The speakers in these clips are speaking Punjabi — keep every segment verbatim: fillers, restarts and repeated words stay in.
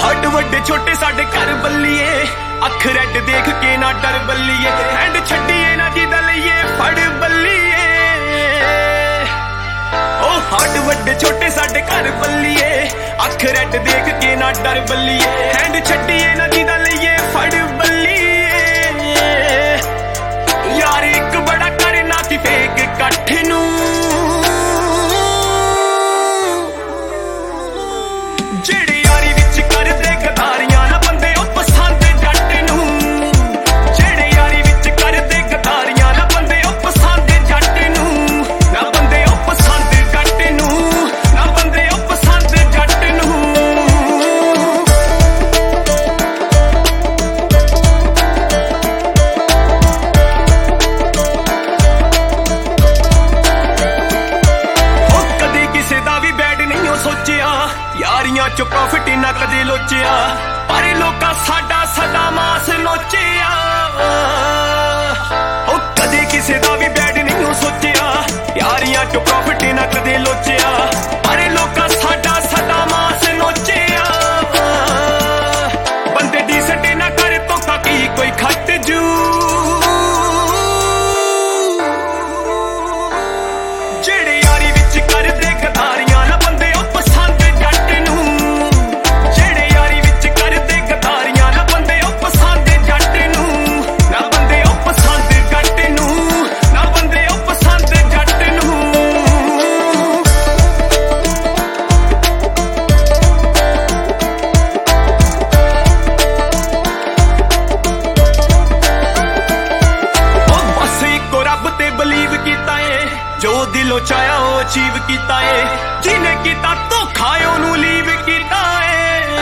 ਹੱਡ ਵੱਡੇ ਛੋਟੇ ਸਾਡੇ ਘਰ ਬੱਲੀਏ, ਅੱਖ ਰੈਡ ਦੇਖ ਕੇ ਨਾ ਡਰ ਬੱਲੀਏ, ਹੈਂਡ ਛੱਡੀਏ ਨਾ ਜਿਹਦਾ ਲਈਏ ਫੜ ਬੱਲੀਏ। ਉਹ ਹੱਡ ਵੱਡੇ ਛੋਟੇ ਸਾਡੇ ਘਰ ਬੱਲੀਏ, ਅੱਖ ਰੈਡ ਦੇਖ ਕੇ ਨਾ ਡਰ ਬੱਲੀਏ, ਹੈਂਡ ਛੱਡੀਏ ਨਾ ਜਿਹਦਾ ਲਈਏ ਫੜ ਬੱਲੀਏ। ਯਾਰ ਇੱਕ ਬੜਾ ਕਰਨਾ ਸੀ ਫੇਕ ਇਕੱਠ ਨੂੰ, ਜਿਹੜੇ ਯਾਰੀ ਵਿੱਚ ਕਰਦੇ ਗਦਾਰੀਆਂ ਨਾ ਬੰਦੇ ਉਹ ਪਸੰਦ ਜੱਟ ਨੂੰ, ਜਿਹੜੇ ਯਾਰੀ ਵਿੱਚ ਕਰਦੇ ਗਦਾਰੀਆਂ ਨਾ ਬੰਦੇ ਉਹ ਪਸੰਦ ਜੱਟ ਨੂੰ, ਨਾ ਬੰਦੇ ਉਹ ਪਸੰਦ ਜੱਟ ਨੂੰ, ਨਾ ਬੰਦੇ ਉਹ ਪਸੰਦ ਜੱਟ ਨੂੰ। ਉਹ ਕਦੇ ਕਿਸੇ ਦਾ ਵੀ ਬੈਡ ਨਹੀਂ ਉਹ ਸੋਚਿਆ, ਯਾਰੀਆਂ ਚੋਂ ਪ੍ਰੋਫਿਟ ਨਾ ਕਦੇ ਲੋਚਿਆ, ਪਰ ਲੋਕਾਂ ਸਾਡਾ ਸਦਾ ਮਾਸ ਨੋਚਿਆ। ਉਹ ਕਦੇ ਕਿਸੇ ਦਾ ਵੀ ਬੈਡ ਨਹੀਂ ਉਹ ਸੋਚਿਆ, ਯਾਰੀਆਂ ਚੋਂ ਪ੍ਰੋਫਿਟ ਨਾ ਕਦੇ ਲੋਚਿਆ, ਪਰ ਲੋਕਾਂ ਸਾਡਾ ਸਦਾ ਮਾਸ ਨੋਚਿਆ। ਬੰਦੇ ਡੀਸੈਂਟ ਨਾ ਕਰੇ ਧੋਖਾ ਕੀ ਕੋਈ ਖੱਟ ਜੂ, ਜਿਹੜੇ ਯਾਰੀ ਵਿੱਚ ਕਰਦੇ ਗਦਾਰੀਆਂ ਨਾ ਬੰਦੇ ਉਹ ਪਸੰਦ ਜੱਟ ਨੂੰ, ਜਿਹੜੇ ਯਾਰੀ ਵਿੱਚ ਕਰਦੇ ਗਦਾਰੀਆਂ ਨਾ ਬੰਦੇ ਉਹ ਪਸੰਦ ਜੱਟ ਨੂੰ, ਨਾ ਬੰਦੇ ਉਹ ਪਸੰਦ ਜੱਟ ਨੂੰ, ਨਾ ਬੰਦੇ ਉਹ ਪਸੰਦ ਜੱਟ ਨੂੰ। ਉਹ ਬਸ ਇੱਕੋ ਰੱਬ ਤੇ ਬਲੀਵ ਕੀਤਾ ਏ, ਜੋ ਦਿਲੋਂ ਚਾਹਿਆ ਉਹ ਅਚੀਵ ਕੀਤਾ ਏ, ਜਿਹਨੇ ਕੀਤਾ ਧੋਖਾ ਉਹਨੂੰ ਲੀਵ ਕੀਤਾ ਏ।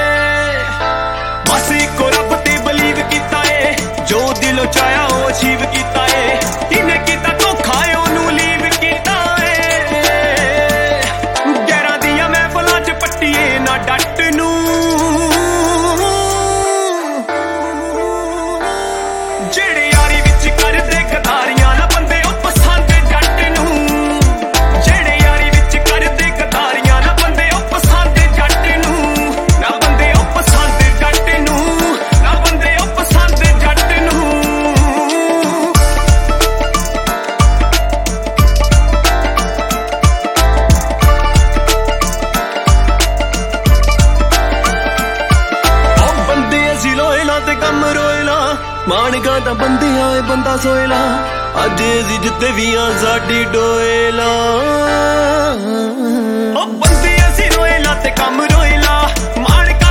ਬਸ ਇੱਕੋ ਰੱਬ ਤੇ ਬਲੀਵ ਕੀਤਾ ਏ, ਜੋ ਦਿਲੋਂ ਚਾਹਿਆ ਉਹ ਅਚੀਵ ਕੀਤਾ ਏ, ਜਿਹਨੇ ਕੀਤਾ ਧੋਖਾ ਉਹਨੂੰ ਲੀਵ ਕੀਤਾ ਏ। ਗੈਰਾਂ ਦੀਆਂ ਮਹਿਫਲਾਂ ਚ ਪੱਟੀਏ ਨਾ ਡੱਟ ਨੂੰ, ਜਿਹੜੇ ਯਾਰੀ ਵਿੱਚ ਕਰਦੇ ਗਦਾਰੀਆਂ ਨਾ ਬੰਦੇ ਉਹ ਪਸੰਦ ਜੱਟ ਨੂੰ, ਜਿਹੜੇ ਯਾਰੀ ਵਿੱਚ ਕਰਦੇ ਗਦਾਰੀਆਂ ਨਾ ਬੰਦੇ ਉਹ ਪਸੰਦ ਜੱਟ ਨੂੰ, ਨਾ ਬੰਦੇ ਉਹ ਪਸੰਦ ਜੱਟ ਨੂੰ, ਨਾ ਬੰਦੇ ਉਹ ਪਸੰਦ ਜੱਟ ਨੂੰ। ਉਹ ਬੰਦੇ ਅਸੀਂ ਲੋਇਲਾ ਤੇ ਕੰਮ ਰੋਇਲਾ, ਮਾਣਗਾ ਤਾਂ ਬੰਦੇ ਆਏ ਬੰਦਾ ਸੋਇਲਾ, ਅੱਜ ਅਸੀਂ ਜਿੱਤੇ ਵੀ ਆ ਸਾਡੀ ਡੋਇਲਾ। ਉਹ ਬੰਦੇ ਅਸੀਂ ਰੋਇਲਾ ਤੇ ਕੰਮ ਰੋਇਲਾ, ਮਾਣਗਾ